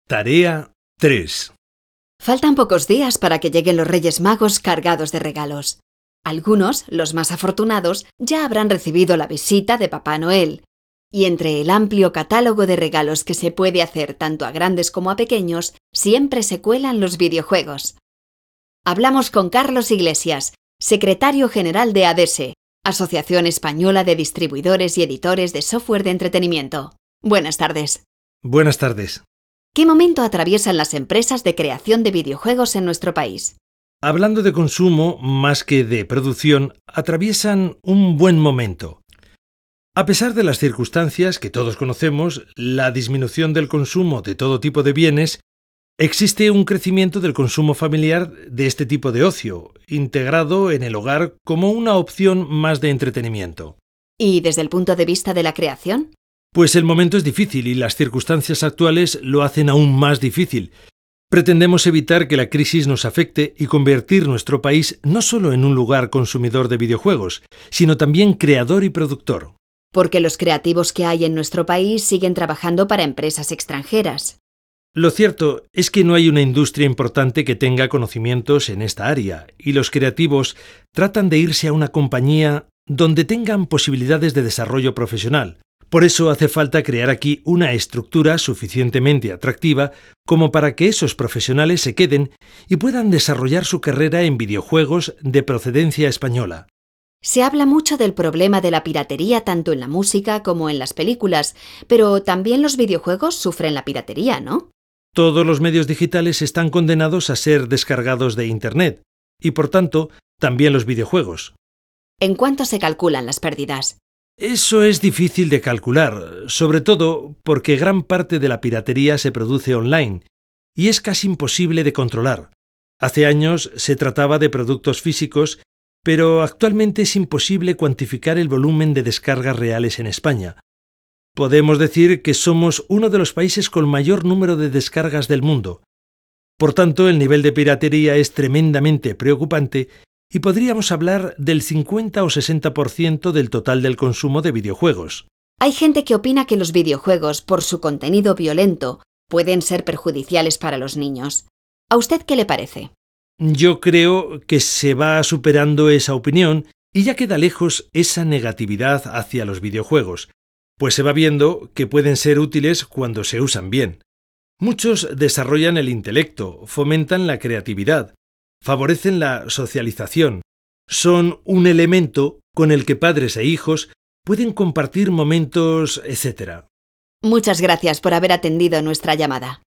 Tarea 3. Faltan pocos días para que lleguen los Reyes Magos cargados de regalos. Algunos, los más afortunados, ya habrán recibido la visita de Papá Noel. Y entre el amplio catálogo de regalos que se puede hacer tanto a grandes como a pequeños, siempre se cuelan los videojuegos. Hablamos con Carlos Iglesias, secretario general de ADESE, Asociación Española de Distribuidores y Editores de Software de Entretenimiento. Buenas tardes. Buenas tardes. ¿Qué momento atraviesan las empresas de creación de videojuegos en nuestro país? Hablando de consumo más que de producción, atraviesan un buen momento. A pesar de las circunstancias que todos conocemos, la disminución del consumo de todo tipo de bienes, existe un crecimiento del consumo familiar de este tipo de ocio, integrado en el hogar como una opción más de entretenimiento. ¿Y desde el punto de vista de la creación? Pues el momento es difícil y las circunstancias actuales lo hacen aún más difícil. Pretendemos evitar que la crisis nos afecte y convertir nuestro país no solo en un lugar consumidor de videojuegos, sino también creador y productor. Porque los creativos que hay en nuestro país siguen trabajando para empresas extranjeras. Lo cierto es que no hay una industria importante que tenga conocimientos en esta área, y los creativos tratan de irse a una compañía donde tengan posibilidades de desarrollo profesional. Por eso hace falta crear aquí una estructura suficientemente atractiva como para que esos profesionales se queden y puedan desarrollar su carrera en videojuegos de procedencia española. Se habla mucho del problema de la piratería tanto en la música como en las películas, pero también los videojuegos sufren la piratería, ¿no? Todos los medios digitales están condenados a ser descargados de Internet, y por tanto, también los videojuegos. ¿En cuánto se calculan las pérdidas? Eso es difícil de calcular, sobre todo porque gran parte de la piratería se produce online, y es casi imposible de controlar. Hace años se trataba de productos físicos, pero actualmente es imposible cuantificar el volumen de descargas reales en España. Podemos decir que somos uno de los países con mayor número de descargas del mundo. Por tanto, el nivel de piratería es tremendamente preocupante y podríamos hablar del 50 o 60% del total del consumo de videojuegos. Hay gente que opina que los videojuegos, por su contenido violento, pueden ser perjudiciales para los niños. ¿A usted qué le parece? Yo creo que se va superando esa opinión y ya queda lejos esa negatividad hacia los videojuegos, pues se va viendo que pueden ser útiles cuando se usan bien. Muchos desarrollan el intelecto, fomentan la creatividad, favorecen la socialización. Son un elemento con el que padres e hijos pueden compartir momentos, etc. Muchas gracias por haber atendido nuestra llamada.